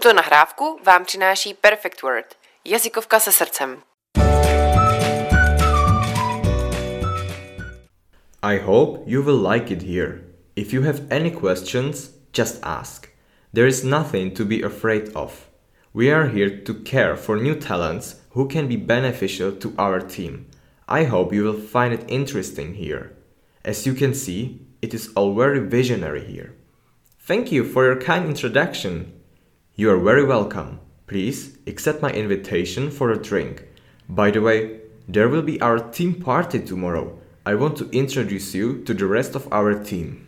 Tuto nahrávku vám přináší Perfect Word, jazykovka se srdcem. I hope you will like it here. If you have any questions, just ask. There is nothing to be afraid of. We are here to care for new talents who can be beneficial to our team. I hope you will find it interesting here. As you can see, it is all very visionary here. Thank you for your kind introduction. You are very welcome. Please accept my invitation for a drink. By the way, there will be our team party tomorrow. I want to introduce you to the rest of our team.